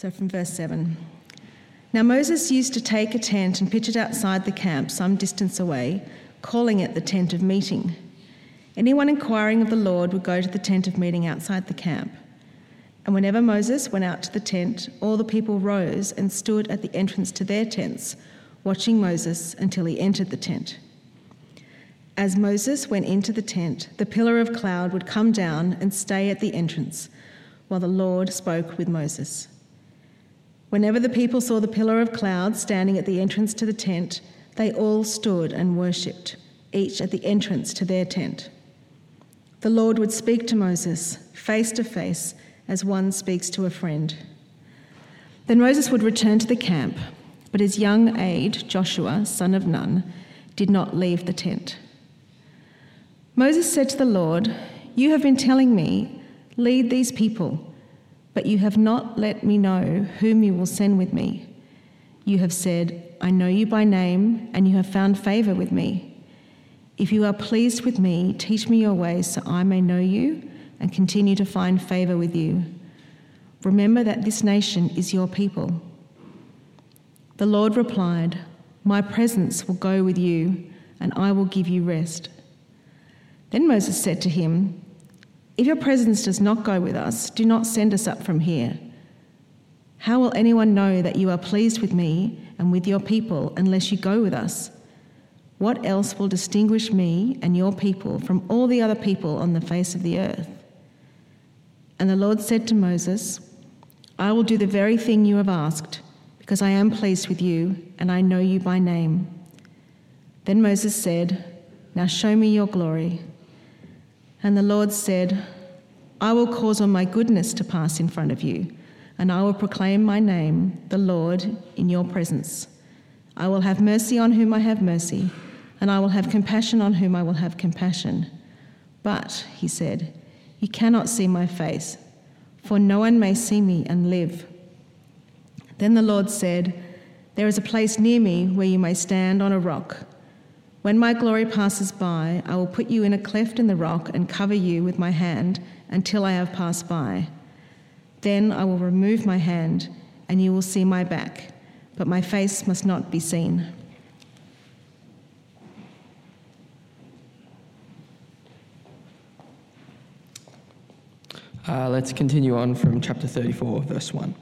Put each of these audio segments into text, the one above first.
So from verse 7. Now Moses used to take a tent and pitch it outside the camp some distance away, calling it the tent of meeting. Anyone inquiring of the Lord would go to the tent of meeting outside the camp. And whenever Moses went out to the tent, all the people rose and stood at the entrance to their tents, watching Moses until he entered the tent. As Moses went into the tent, the pillar of cloud would come down and stay at the entrance, while the Lord spoke with Moses. Whenever the people saw the pillar of cloud standing at the entrance to the tent, they all stood and worshipped, each at the entrance to their tent. The Lord would speak to Moses face to face as one speaks to a friend. Then Moses would return to the camp, but his young aide, Joshua, son of Nun, did not leave the tent. Moses said to the Lord, "You have been telling me, 'Lead these people,' but you have not let me know whom you will send with me. You have said, 'I know you by name, and you have found favour with me.' If you are pleased with me, teach me your ways so I may know you and continue to find favour with you. Remember that this nation is your people." The Lord replied, "My presence will go with you, and I will give you rest." Then Moses said to him, "If your presence does not go with us, do not send us up from here. How will anyone know that you are pleased with me and with your people unless you go with us? What else will distinguish me and your people from all the other people on the face of the earth?" And the Lord said to Moses, "I will do the very thing you have asked, because I am pleased with you and I know you by name." Then Moses said, "Now show me your glory." And the Lord said, "I will cause all my goodness to pass in front of you, and I will proclaim my name, the Lord, in your presence. I will have mercy on whom I have mercy, and I will have compassion on whom I will have compassion. But," he said, "you cannot see my face, for no one may see me and live." Then the Lord said, "There is a place near me where you may stand on a rock. When my glory passes by, I will put you in a cleft in the rock and cover you with my hand until I have passed by. Then I will remove my hand, and you will see my back, but my face must not be seen." Let's continue on from chapter 34, verse 1.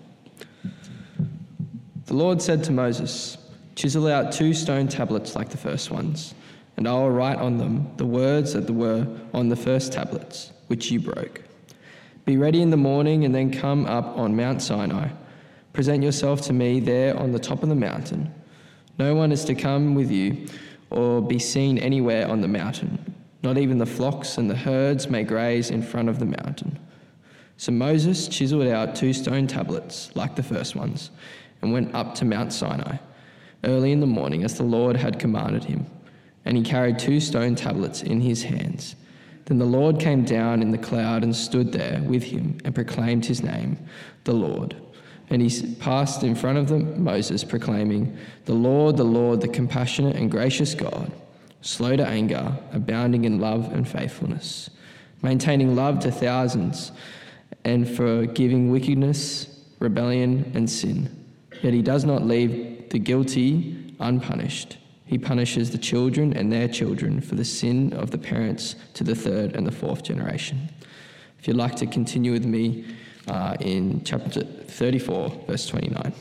The Lord said to Moses, "Chisel out 2 stone tablets like the first ones, and I will write on them the words that were on the first tablets, which you broke. Be ready in the morning and then come up on Mount Sinai. Present yourself to me there on the top of the mountain. No one is to come with you or be seen anywhere on the mountain. Not even the flocks and the herds may graze in front of the mountain." So Moses chiseled out 2 stone tablets like the first ones and went up to Mount Sinai early in the morning as the Lord had commanded him. And he carried 2 stone tablets in his hands. Then the Lord came down in the cloud and stood there with him and proclaimed his name, the Lord. And he passed in front of Moses, proclaiming, the Lord, the compassionate and gracious God, slow to anger, abounding in love and faithfulness, maintaining love to thousands, and forgiving wickedness, rebellion, and sin. Yet he does not leave the guilty unpunished. He punishes the children and their children for the sin of the parents to the 3rd and the 4th generation. If you'd like to continue with me in chapter 34, verse 29.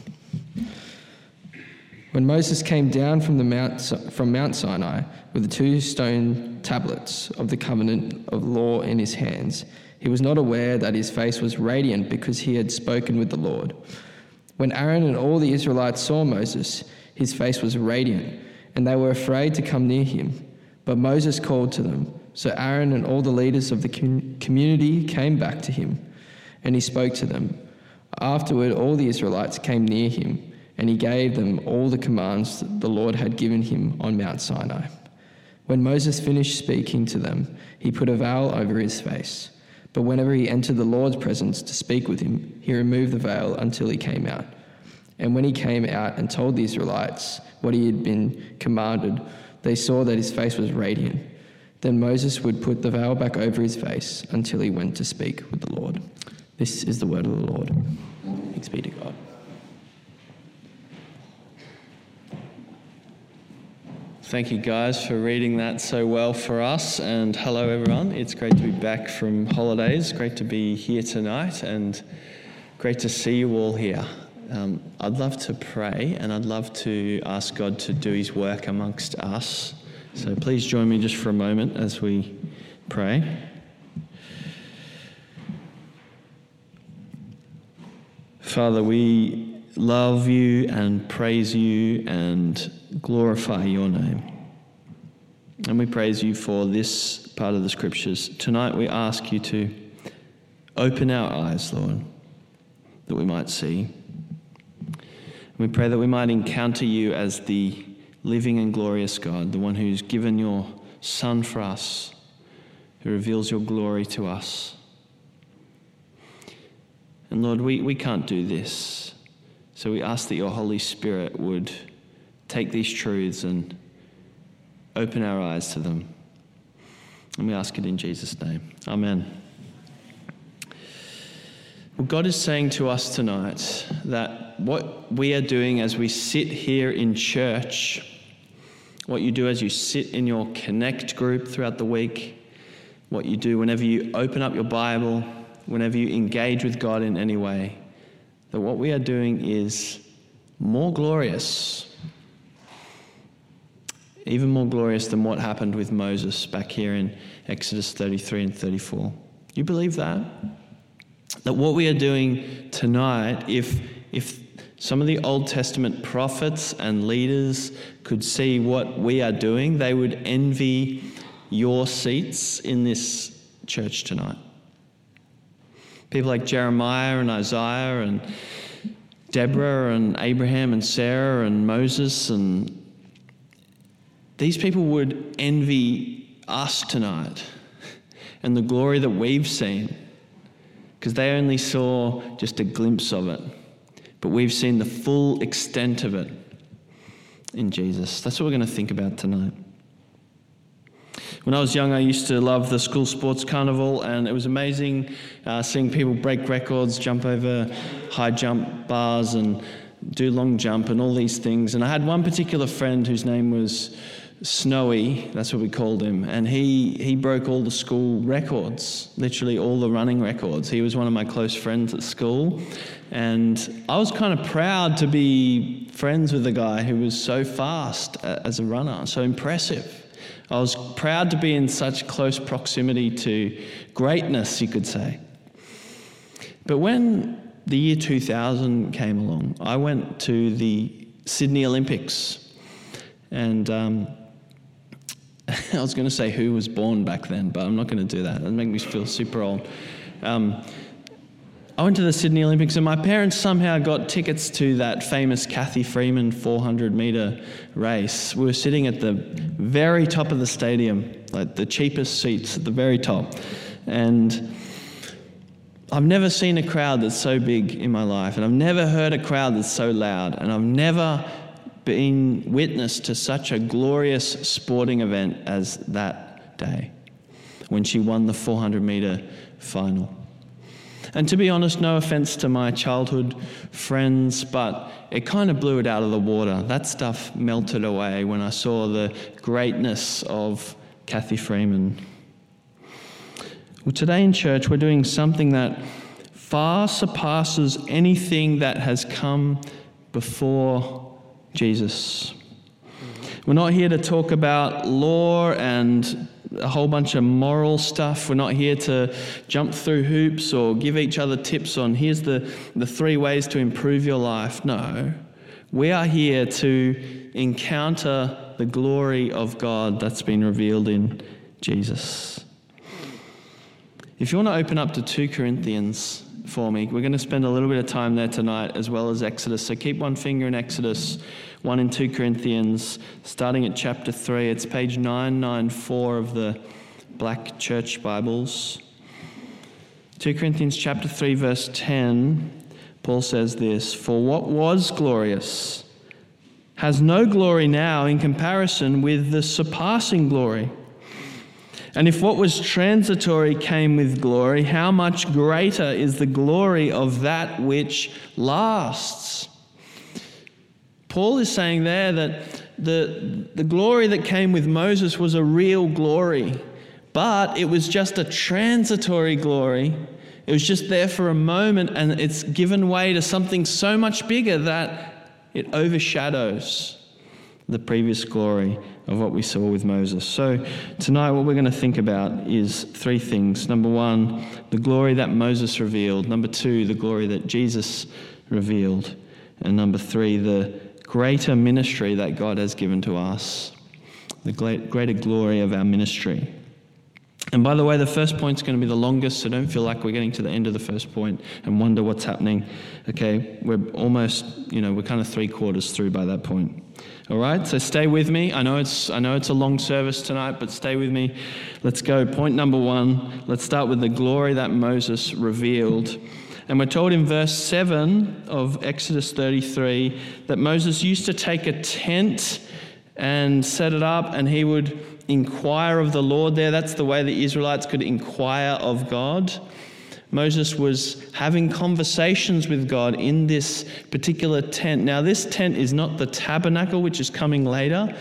When Moses came down from Mount Sinai with the 2 stone tablets of the covenant of law in his hands, he was not aware that his face was radiant because he had spoken with the Lord. When Aaron and all the Israelites saw Moses, his face was radiant, and they were afraid to come near him. But Moses called to them. So Aaron and all the leaders of the community came back to him, and he spoke to them. Afterward, all the Israelites came near him, and he gave them all the commands the Lord had given him on Mount Sinai. When Moses finished speaking to them, he put a veil over his face. But whenever he entered the Lord's presence to speak with him, he removed the veil until he came out. And when he came out and told the Israelites what he had been commanded, they saw that his face was radiant. Then Moses would put the veil back over his face until he went to speak with the Lord. This is the word of the Lord. Thanks be to God. Thank you guys for reading that so well for us, and hello everyone. It's great to be back from holidays, great to be here tonight, and great to see you all here. I'd love to pray, and I'd love to ask God to do his work amongst us. So please join me just for a moment as we pray. Father, we love you and praise you and glorify your name. And we praise you for this part of the scriptures. Tonight we ask you to open our eyes, Lord, that we might see. And we pray that we might encounter you as the living and glorious God, the one who's given your Son for us, who reveals your glory to us. And Lord, we can't do this. So we ask that your Holy Spirit would take these truths and open our eyes to them. And we ask it in Jesus' name. Amen. Well, God is saying to us tonight that what we are doing as we sit here in church, what you do as you sit in your Connect group throughout the week, what you do whenever you open up your Bible, whenever you engage with God in any way, that what we are doing is more glorious, even more glorious than what happened with Moses back here in Exodus 33 and 34. You believe that? That what we are doing tonight, if some of the Old Testament prophets and leaders could see what we are doing, they would envy your seats in this church tonight. People like Jeremiah and Isaiah and Deborah and Abraham and Sarah and Moses, and these people would envy us tonight and the glory that we've seen, because they only saw just a glimpse of it, but we've seen the full extent of it in Jesus. That's what we're going to think about tonight. When I was young, I used to love the school sports carnival, and it was amazing seeing people break records, jump over high jump bars and do long jump and all these things. And I had one particular friend whose name was Snowy, that's what we called him, and he broke all the school records, literally all the running records. He was one of my close friends at school, and I was kind of proud to be friends with a guy who was so fast as a runner, so impressive. I was proud to be in such close proximity to greatness, you could say. But when the year 2000 came along, I went to the Sydney Olympics. And I was going to say who was born back then, but I'm not going to do that. That'll make me feel super old. I went to the Sydney Olympics, and my parents somehow got tickets to that famous Cathy Freeman 400-metre race. We were sitting at the very top of the stadium, like the cheapest seats at the very top. And I've never seen a crowd that's so big in my life, and I've never heard a crowd that's so loud, and I've never been witness to such a glorious sporting event as that day when she won the 400-metre final. And to be honest, no offense to my childhood friends, but it kind of blew it out of the water. That stuff melted away when I saw the greatness of Cathy Freeman. Well, today in church, we're doing something that far surpasses anything that has come before Jesus. We're not here to talk about law and a whole bunch of moral stuff. We're not here to jump through hoops or give each other tips on here's the 3 ways to improve your life. No, we are here to encounter the glory of God that's been revealed in Jesus. If you want to open up to 2 Corinthians for me, we're going to spend a little bit of time there tonight as well as Exodus. So keep one finger in Exodus, one in 2 Corinthians, starting at chapter 3. It's page 994 of the Black Church Bibles. 2 Corinthians chapter 3, verse 10, Paul says this, "For what was glorious has no glory now in comparison with the surpassing glory And if what was transitory came with glory, how much greater is the glory of that which lasts? Paul is saying there that the glory that came with Moses was a real glory, but it was just a transitory glory. It was just there for a moment, and it's given way to something so much bigger that it overshadows the previous glory of what we saw with Moses. So tonight what we're going to think about is three things. Number one, the glory that Moses revealed. Number two, the glory that Jesus revealed. And number three, the greater ministry that God has given to us. The greater glory of our ministry. And by the way, the first point's going to be the longest, so don't feel like we're getting to the end of the first point and wonder what's happening. Okay, we're almost, we're kind of 3/4 through by that point. All right, so stay with me. I know it's a long service tonight, but stay with me. Let's go. Point number one. Let's start with the glory that Moses revealed. And we're told in verse 7 of Exodus 33 that Moses used to take a tent and set it up, and he would inquire of the Lord there. That's the way the Israelites could inquire of God. Moses was having conversations with God in this particular tent. Now, this tent is not the tabernacle, which is coming later.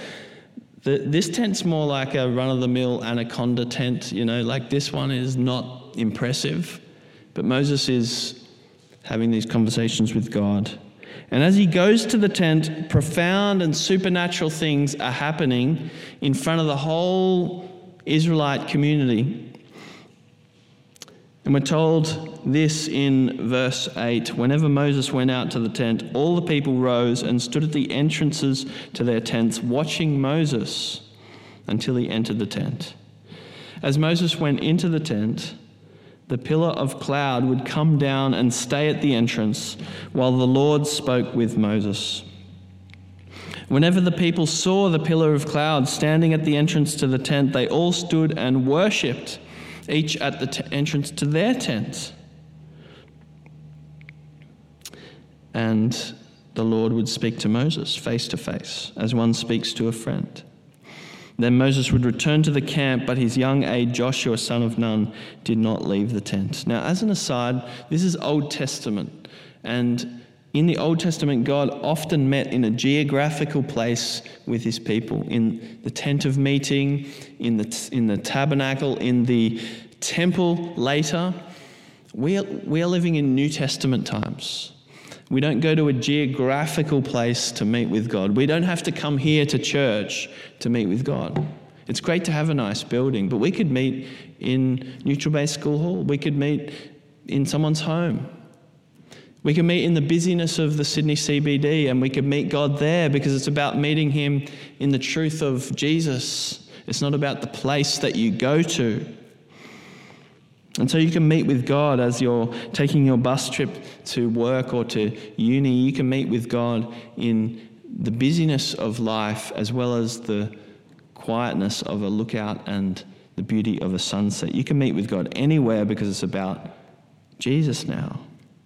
This tent's more like a run-of-the-mill anaconda tent, like this one is not impressive. But Moses is having these conversations with God. And as he goes to the tent, profound and supernatural things are happening in front of the whole Israelite community. And we're told this in verse 8. Whenever Moses went out to the tent, all the people rose and stood at the entrances to their tents, watching Moses until he entered the tent. As Moses went into the tent, the pillar of cloud would come down and stay at the entrance while the Lord spoke with Moses. Whenever the people saw the pillar of cloud standing at the entrance to the tent, they all stood and worshipped, each at the entrance to their tent. And the Lord would speak to Moses face to face, as one speaks to a friend. Then Moses would return to the camp, but his young aide Joshua, son of Nun, did not leave the tent. Now, as an aside, this is Old Testament. And in the Old Testament, God often met in a geographical place with his people. In the tent of meeting, in the tabernacle, in the temple later. We are living in New Testament times. We don't go to a geographical place to meet with God. We don't have to come here to church to meet with God. It's great to have a nice building, but we could meet in Neutral Bay School Hall. We could meet in someone's home. We could meet in the busyness of the Sydney CBD, and we could meet God there because it's about meeting him in the truth of Jesus. It's not about the place that you go to. And so you can meet with God as you're taking your bus trip to work or to uni. You can meet with God in the busyness of life as well as the quietness of a lookout and the beauty of a sunset. You can meet with God anywhere because it's about Jesus now.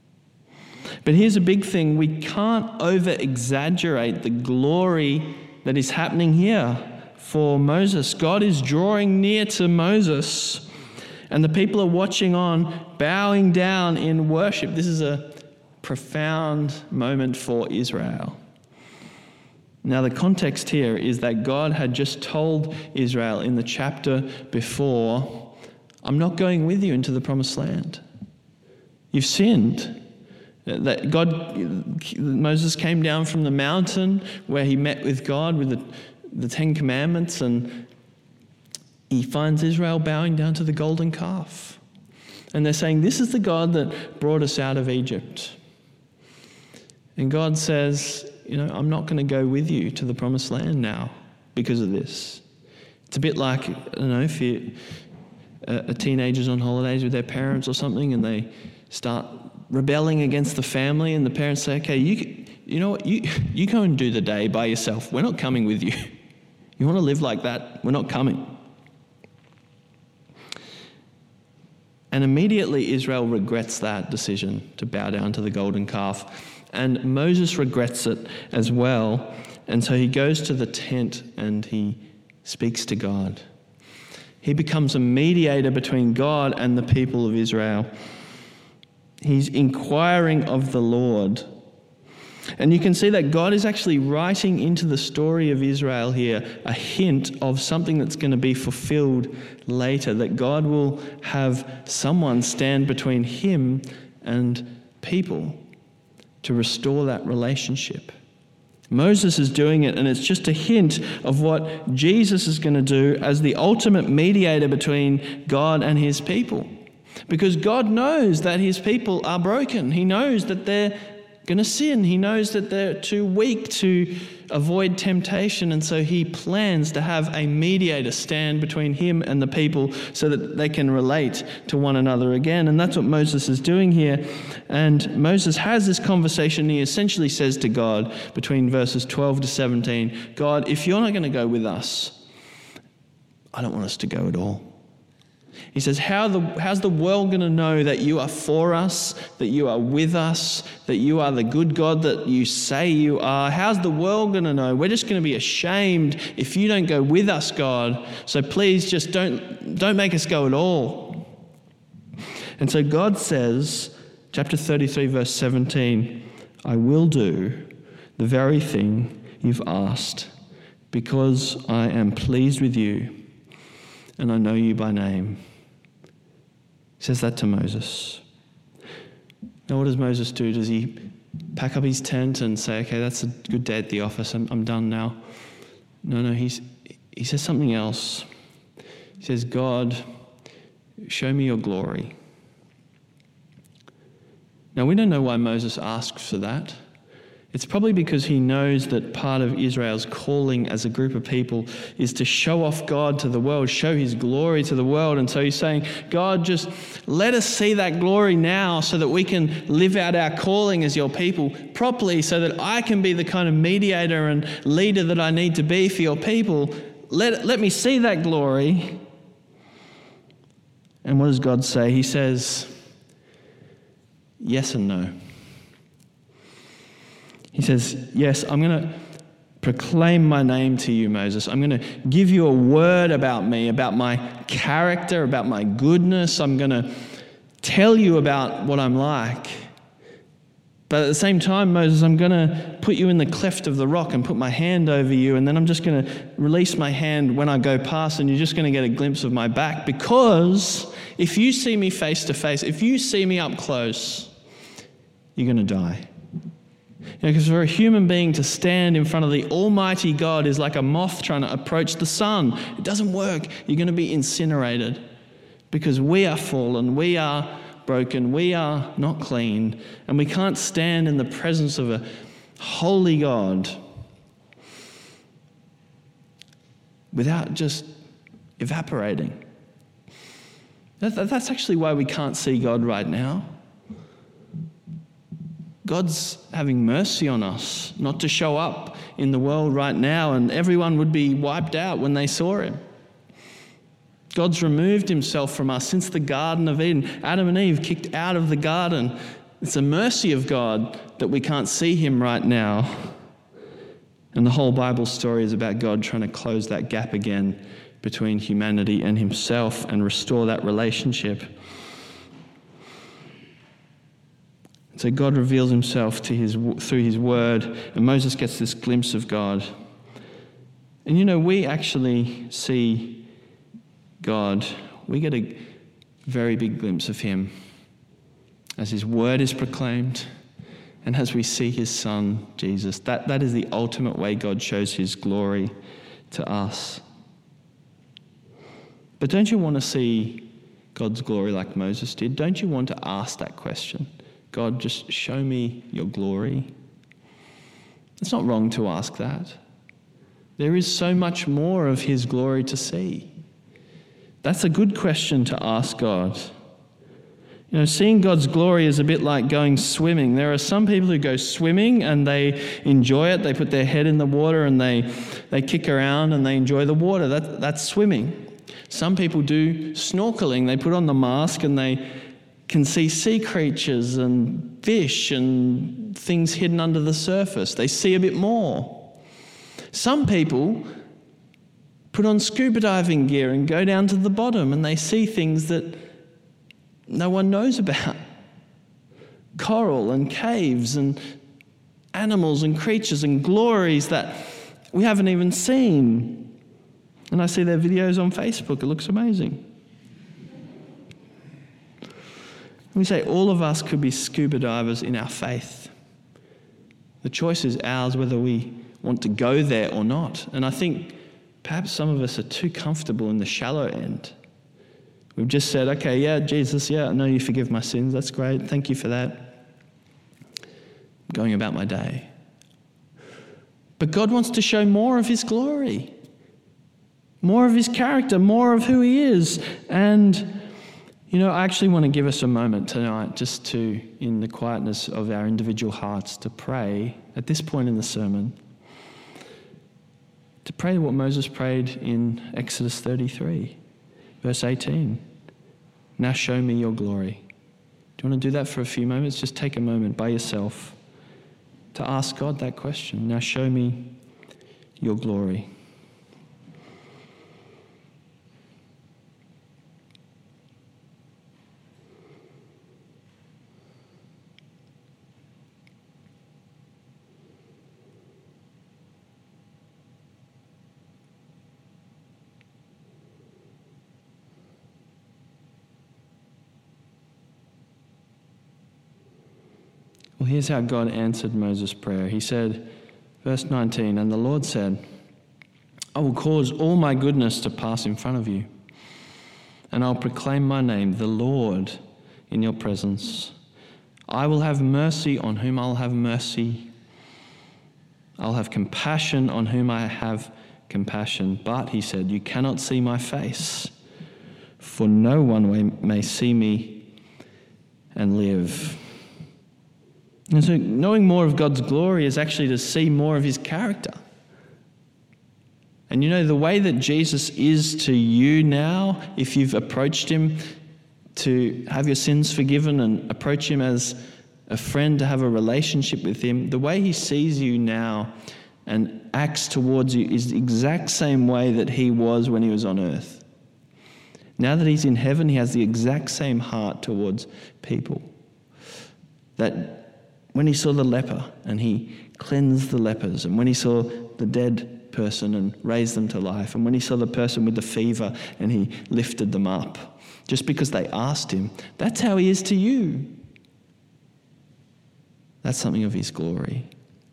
But here's a big thing. We can't over-exaggerate the glory that is happening here for Moses. God is drawing near to Moses, and the people are watching on, bowing down in worship. This is a profound moment for Israel. Now, the context here is that God had just told Israel in the chapter before, I'm not going with you into the promised land. You've sinned. That Moses came down from the mountain where he met with God with the Ten Commandments, and he finds Israel bowing down to the golden calf. And they're saying, this is the God that brought us out of Egypt. And God says, I'm not going to go with you to the promised land now because of this. It's a bit like, if a teenager's on holidays with their parents or something and they start rebelling against the family, and the parents say, okay, you know what, you go and do the day by yourself. We're not coming with you. You want to live like that? We're not coming. And immediately Israel regrets that decision to bow down to the golden calf. And Moses regrets it as well. And so he goes to the tent and he speaks to God. He becomes a mediator between God and the people of Israel. He's inquiring of the Lord. And you can see that God is actually writing into the story of Israel here a hint of something that's going to be fulfilled later, that God will have someone stand between him and people to restore that relationship. Moses is doing it, and it's just a hint of what Jesus is going to do as the ultimate mediator between God and his people. Because God knows that his people are broken. He knows that they're going to sin. He knows that they're too weak to avoid temptation, and so he plans to have a mediator stand between him and the people so that they can relate to one another again. And that's what Moses is doing here. And Moses has this conversation. He essentially says to God between verses 12 to 17, God, if you're not going to go with us, I don't want us to go at all. He says, how's the world going to know that you are for us, that you are with us, that you are the good God that you say you are? How's the world going to know? We're just going to be ashamed if you don't go with us, God. So please just don't make us go at all. And so God says, chapter 33, verse 17, I will do the very thing you've asked because I am pleased with you and I know you by name. He says that to Moses. Now what does Moses do? Does he pack up his tent and say, okay, that's a good day at the office, I'm done now? No, he says something else. He says, God, show me your glory. Now we don't know why Moses asks for that. It's probably because he knows that part of Israel's calling as a group of people is to show off God to the world, show his glory to the world. And so he's saying, God, just let us see that glory now so that we can live out our calling as your people properly, so that I can be the kind of mediator and leader that I need to be for your people. Let me see that glory. And what does God say? He says, yes and no. He says, yes, I'm going to proclaim my name to you, Moses. I'm going to give you a word about me, about my character, about my goodness. I'm going to tell you about what I'm like. But at the same time, Moses, I'm going to put you in the cleft of the rock and put my hand over you, and then I'm just going to release my hand when I go past, and you're just going to get a glimpse of my back, because if you see me face to face, if you see me up close, you're going to die. Because for a human being to stand in front of the Almighty God is like a moth trying to approach the sun. It doesn't work. You're going to be incinerated because we are fallen, we are broken, we are not clean, and we can't stand in the presence of a holy God without just evaporating. That's actually why we can't see God right now. God's having mercy on us not to show up in the world right now, and everyone would be wiped out when they saw him. God's removed himself from us since the Garden of Eden. Adam and Eve kicked out of the garden. It's a mercy of God that we can't see him right now. And the whole Bible story is about God trying to close that gap again between humanity and himself and restore that relationship. So God reveals himself through his word, and Moses gets this glimpse of God. And we actually see God. We get a very big glimpse of him as his word is proclaimed and as we see his son, Jesus. That is the ultimate way God shows his glory to us. But don't you want to see God's glory like Moses did? Don't you want to ask that question? God, just show me your glory. It's not wrong to ask that. There is so much more of his glory to see. That's a good question to ask God. Seeing God's glory is a bit like going swimming. There are some people who go swimming and they enjoy it. They put their head in the water and they kick around and they enjoy the water. That's swimming. Some people do snorkeling. They put on the mask and they can see sea creatures and fish and things hidden under the surface. They see a bit more. Some people put on scuba diving gear and go down to the bottom, and they see things that no one knows about. Coral and caves and animals and creatures and glories that we haven't even seen. And I see their videos on Facebook. It looks amazing. We say all of us could be scuba divers in our faith. The choice is ours whether we want to go there or not. And I think perhaps some of us are too comfortable in the shallow end. We've just said, okay, yeah, Jesus, yeah, I know you forgive my sins. That's great. Thank you for that. I'm going about my day. But God wants to show more of his glory, more of his character, more of who he is. And, I actually want to give us a moment tonight just to, in the quietness of our individual hearts, to pray at this point in the sermon, to pray what Moses prayed in Exodus 33, verse 18. Now show me your glory. Do you want to do that for a few moments? Just take a moment by yourself to ask God that question. Now show me your glory. Well, here's how God answered Moses' prayer. He said, verse 19, and the Lord said, I will cause all my goodness to pass in front of you, and I'll proclaim my name, the Lord, in your presence. I will have mercy on whom I'll have mercy. I'll have compassion on whom I have compassion. But, he said, you cannot see my face, for no one may see me and live. And so knowing more of God's glory is actually to see more of his character. And the way that Jesus is to you now, if you've approached him to have your sins forgiven and approach him as a friend to have a relationship with him, the way he sees you now and acts towards you is the exact same way that he was when he was on earth. Now that he's in heaven, he has the exact same heart towards people. That when he saw the leper and he cleansed the lepers, and when he saw the dead person and raised them to life, and when he saw the person with the fever and he lifted them up, just because they asked him, that's how he is to you. That's something of his glory.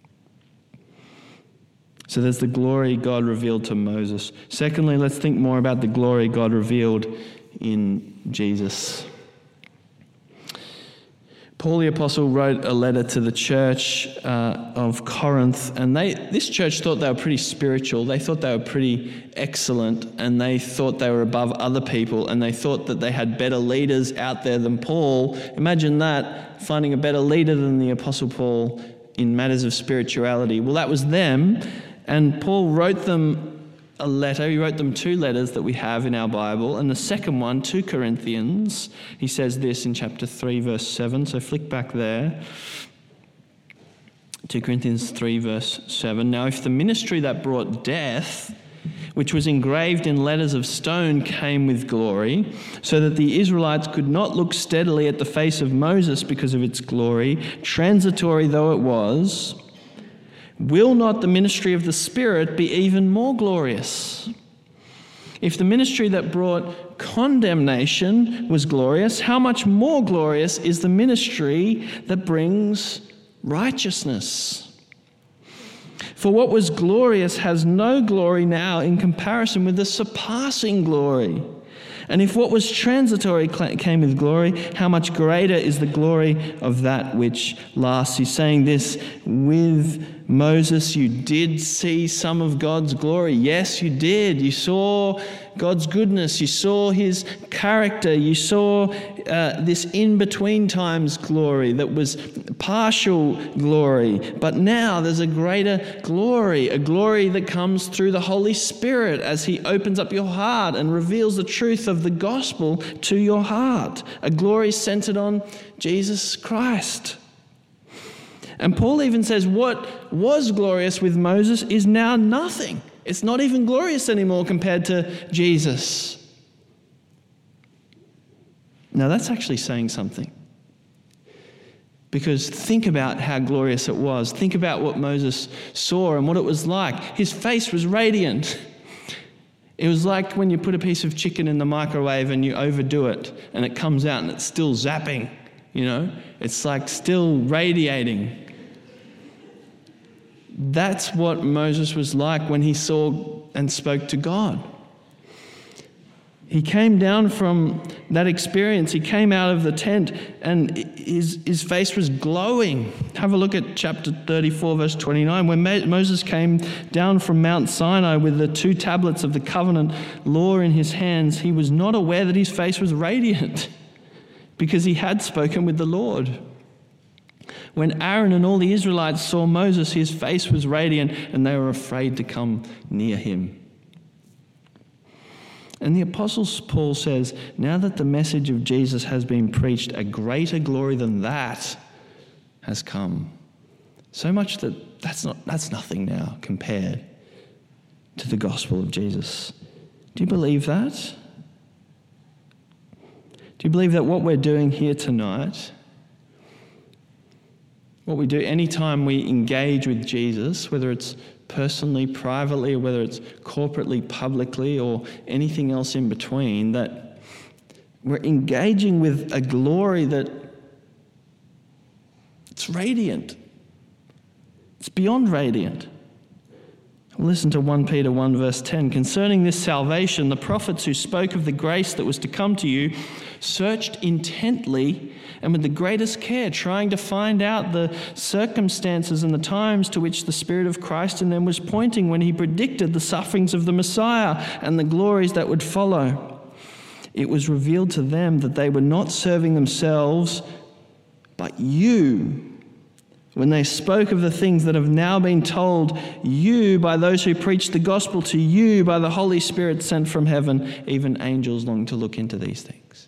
So there's the glory God revealed to Moses. Secondly, let's think more about the glory God revealed in Jesus. Paul the Apostle wrote a letter to the church of Corinth, and this church thought they were pretty spiritual. They thought they were pretty excellent, and they thought they were above other people, and they thought that they had better leaders out there than Paul. Imagine that, finding a better leader than the Apostle Paul in matters of spirituality. Well, that was them, and Paul wrote them a letter. He wrote them 2 letters that we have in our Bible, and the second one, 2 Corinthians, he says this in chapter 3, verse 7. So flick back there. 2 Corinthians 3, verse 7. Now, if the ministry that brought death, which was engraved in letters of stone, came with glory, so that the Israelites could not look steadily at the face of Moses because of its glory, transitory though it was, will not the ministry of the Spirit be even more glorious? If the ministry that brought condemnation was glorious, how much more glorious is the ministry that brings righteousness? For what was glorious has no glory now in comparison with the surpassing glory. And if what was transitory came with glory, how much greater is the glory of that which lasts? He's saying this: with Moses, you did see some of God's glory. Yes, you did. You saw God's goodness. You saw his character. You saw this in-between times glory that was partial glory. But now there's a greater glory, a glory that comes through the Holy Spirit as he opens up your heart and reveals the truth of the gospel to your heart. A glory centered on Jesus Christ. And Paul even says what was glorious with Moses is now nothing. It's not even glorious anymore compared to Jesus. Now that's actually saying something. Because think about how glorious it was. Think about what Moses saw and what it was like. His face was radiant. It was like when you put a piece of chicken in the microwave and you overdo it and it comes out and it's still zapping, you know? It's like still radiating. That's what Moses was like when he saw and spoke to God. He came down from that experience. He came out of the tent and his face was glowing. Have a look at chapter 34, verse 29. When Moses came down from Mount Sinai with the 2 tablets of the covenant law in his hands, he was not aware that his face was radiant because he had spoken with the Lord. When Aaron and all the Israelites saw Moses, his face was radiant and they were afraid to come near him. And the Apostle Paul says, now that the message of Jesus has been preached, a greater glory than that has come. So much that that's nothing now compared to the gospel of Jesus. Do you believe that? Do you believe that what we're doing here tonight, what we do anytime we engage with Jesus, whether it's personally, privately, or whether it's corporately, publicly, or anything else in between, that we're engaging with a glory that it's radiant. It's beyond radiant. Listen to 1 Peter 1 verse 10. Concerning this salvation, the prophets who spoke of the grace that was to come to you searched intently and with the greatest care, trying to find out the circumstances and the times to which the Spirit of Christ in them was pointing when he predicted the sufferings of the Messiah and the glories that would follow. It was revealed to them that they were not serving themselves, but you, when they spoke of the things that have now been told you by those who preach the gospel to you by the Holy Spirit sent from heaven. Even angels long to look into these things.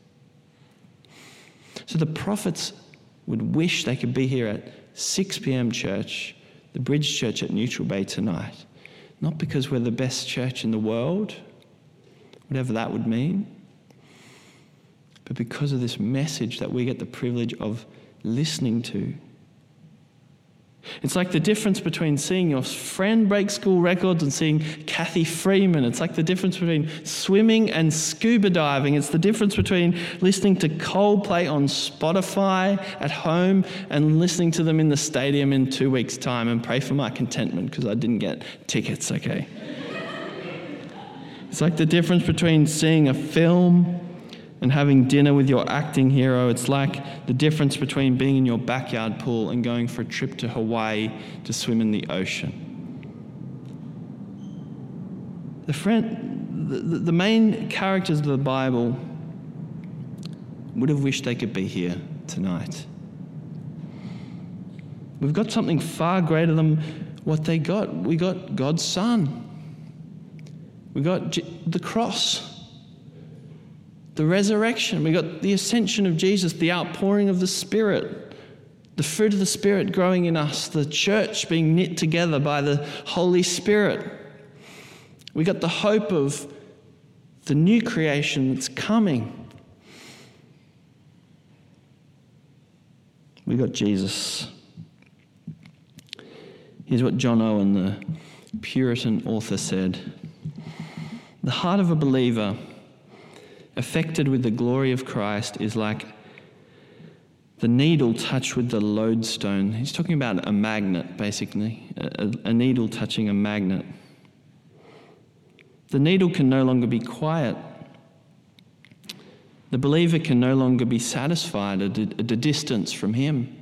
So the prophets would wish they could be here at 6 p.m. church, the Bridge Church at Neutral Bay tonight. Not because we're the best church in the world, whatever that would mean, but because of this message that we get the privilege of listening to. It's like the difference between seeing your friend break school records and seeing Kathy Freeman. It's like the difference between swimming and scuba diving. It's the difference between listening to Coldplay on Spotify at home and listening to them in the stadium in 2 weeks' time. And pray for my contentment because I didn't get tickets, okay? It's like the difference between seeing a film and having dinner with your acting hero. It's like the difference between being in your backyard pool and going for a trip to Hawaii to swim in the ocean. The main characters of the Bible would have wished they could be here tonight. We've got something far greater than what they got. We got God's Son. We got the cross. The resurrection, we got the ascension of Jesus, the outpouring of the Spirit, the fruit of the Spirit growing in us, the church being knit together by the Holy Spirit. We got the hope of the new creation that's coming. We got Jesus. Here's what John Owen, the Puritan author, said. The heart of a believer affected with the glory of Christ is like the needle touched with the lodestone. He's talking about a magnet, basically, a needle touching a magnet. The needle can no longer be quiet. The believer can no longer be satisfied at a distance from him.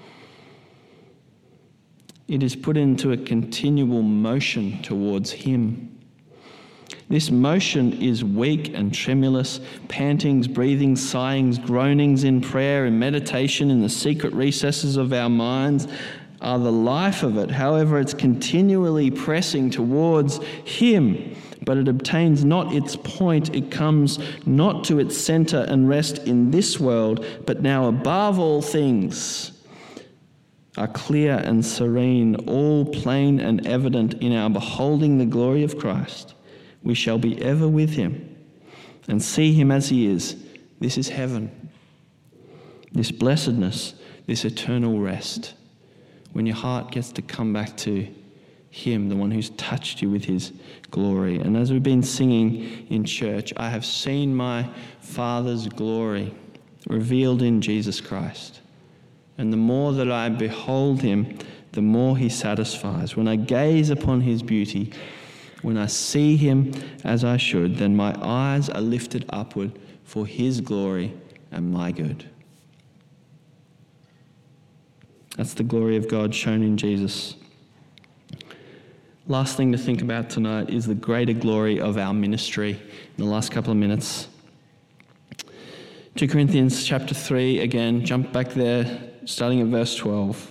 It is put into a continual motion towards him. This motion is weak and tremulous, pantings, breathings, sighings, groanings in prayer and meditation in the secret recesses of our minds are the life of it. However, it's continually pressing towards him, but it obtains not its point. It comes not to its center and rest in this world, but now above all things are clear and serene, all plain and evident in our beholding the glory of Christ, we shall be ever with him and see him as he is. This is heaven. This blessedness, this eternal rest. When your heart gets to come back to him, the one who's touched you with his glory. And as we've been singing in church, I have seen my Father's glory revealed in Jesus Christ. And the more that I behold him, the more he satisfies. When I gaze upon his beauty, when I see him as I should, then my eyes are lifted upward for his glory and my good. That's the glory of God shown in Jesus. Last thing to think about tonight is the greater glory of our ministry in the last couple of minutes. 2 Corinthians chapter 3, again, jump back there, starting at verse 12.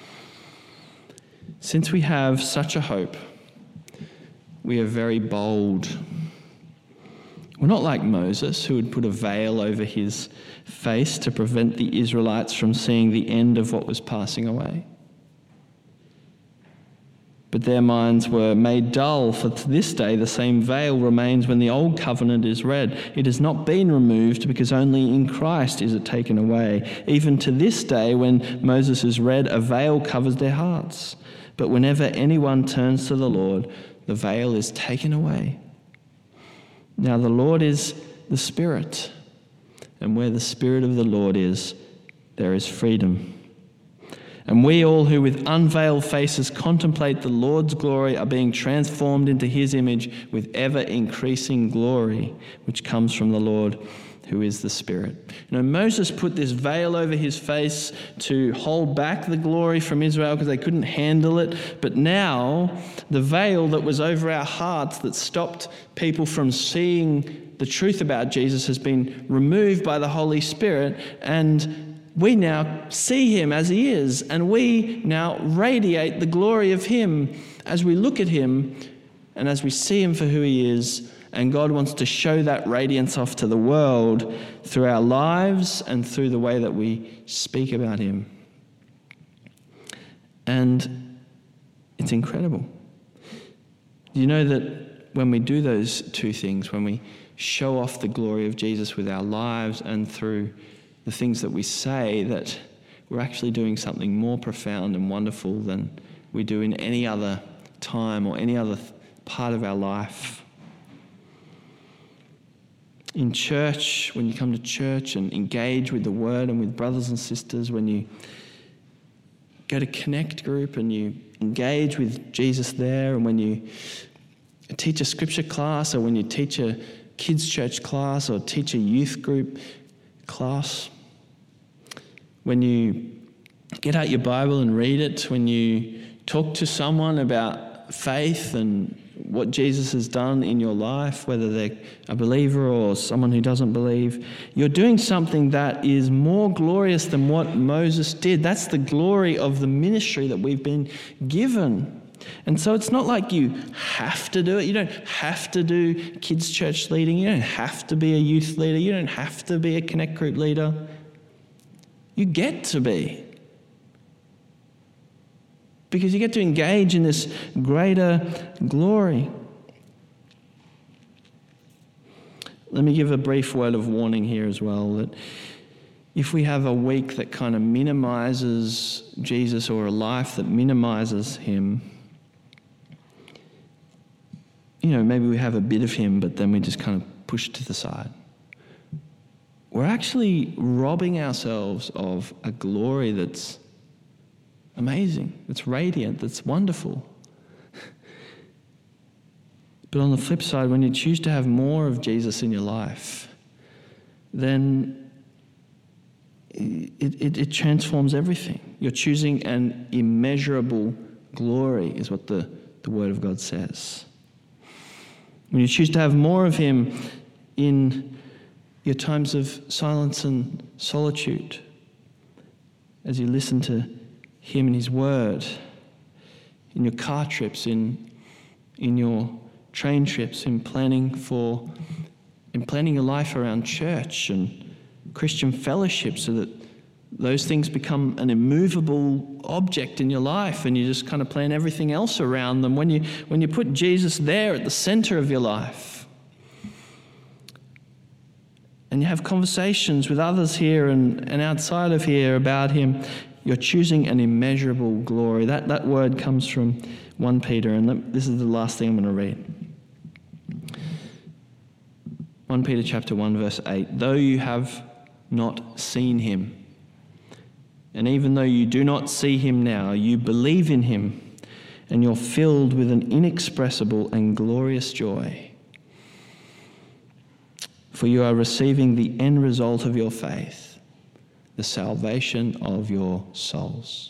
Since we have such a hope, we are very bold. We're not like Moses, who would put a veil over his face to prevent the Israelites from seeing the end of what was passing away. But their minds were made dull, for to this day the same veil remains when the old covenant is read. It has not been removed, because only in Christ is it taken away. Even to this day, when Moses is read, a veil covers their hearts. But whenever anyone turns to the Lord, the veil is taken away. Now the Lord is the Spirit, and where the Spirit of the Lord is, there is freedom. And we all who with unveiled faces contemplate the Lord's glory are being transformed into his image with ever-increasing glory, which comes from the Lord, who is the Spirit. You know, Moses put this veil over his face to hold back the glory from Israel because they couldn't handle it. But now, the veil that was over our hearts that stopped people from seeing the truth about Jesus has been removed by the Holy Spirit, and we now see him as he is, and we now radiate the glory of him as we look at him and as we see him for who he is. And God wants to show that radiance off to the world through our lives and through the way that we speak about him. And it's incredible. You know that when we do those two things, when we show off the glory of Jesus with our lives and through the things that we say, that we're actually doing something more profound and wonderful than we do in any other time or any other part of our life. In church, when you come to church and engage with the Word and with brothers and sisters, when you go to Connect group and you engage with Jesus there, and when you teach a scripture class, or when you teach a kids' church class or teach a youth group class, when you get out your Bible and read it, when you talk to someone about faith and what Jesus has done in your life, whether they're a believer or someone who doesn't believe, you're doing something that is more glorious than what Moses did. That's the glory of the ministry that we've been given. And so it's not like you have to do it. You don't have to do kids' church leading. You don't have to be a youth leader. You don't have to be a Connect group leader. You get to be. Because you get to engage in this greater glory. Let me give a brief word of warning here as well, that if we have a week that kind of minimizes Jesus, or a life that minimizes him, you know, maybe we have a bit of him, but then we just kind of push it to the side. We're actually robbing ourselves of a glory that's amazing, that's radiant, that's wonderful. But on the flip side, when you choose to have more of Jesus in your life, then it transforms everything. You're choosing an immeasurable glory, is what the Word of God says. When you choose to have more of him in your times of silence and solitude, as you listen to him and his word, in your car trips, in your train trips, in planning your life around church and Christian fellowship, so that those things become an immovable object in your life, and you just kind of plan everything else around them. When you put Jesus there at the center of your life, and you have conversations with others here and outside of here about him, you're choosing an immeasurable glory. That word comes from 1 Peter, and this is the last thing I'm going to read. 1 Peter chapter 1, verse 8. Though you have not seen him, and even though you do not see him now, you believe in him, and you're filled with an inexpressible and glorious joy. For you are receiving the end result of your faith, the salvation of your souls.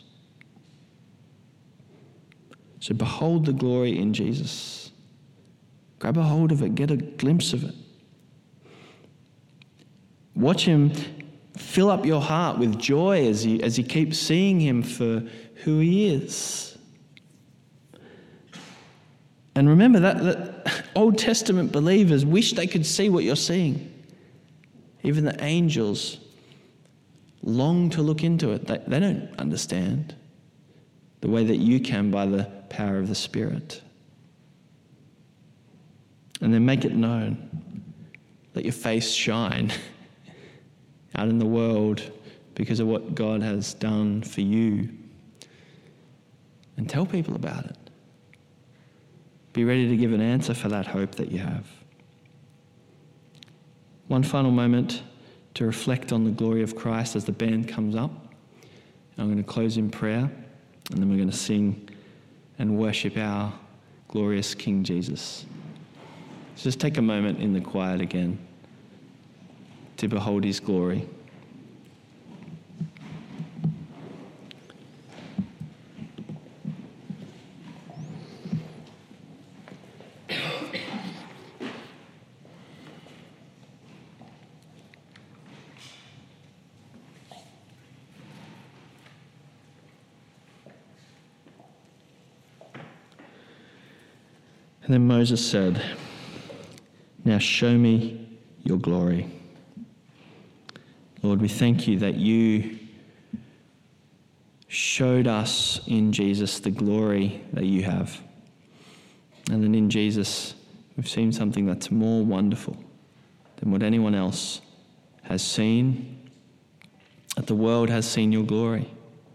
So behold the glory in Jesus. Grab a hold of it, get a glimpse of it. Watch him fill up your heart with joy as you keep seeing him for who he is. And remember that Old Testament believers wish they could see what you're seeing. Even the angels long to look into it. They don't understand the way that you can by the power of the Spirit. And then make it known. Let your face shine out in the world because of what God has done for you. And tell people about it. Be ready to give an answer for that hope that you have. One final moment to reflect on the glory of Christ as the band comes up. I'm going to close in prayer, and then we're going to sing and worship our glorious King Jesus. So just take a moment in the quiet again to behold his glory. And then Moses said, "Now show me your glory." Lord, we thank you that you showed us in Jesus the glory that you have. And then in Jesus, we've seen something that's more wonderful than what anyone else has seen, that the world has seen your glory.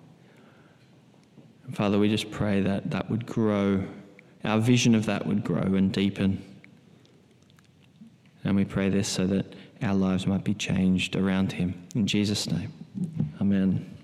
And Father, we just pray that that would grow. Our vision of that would grow and deepen. And we pray this so that our lives might be changed around him. In Jesus' name, amen.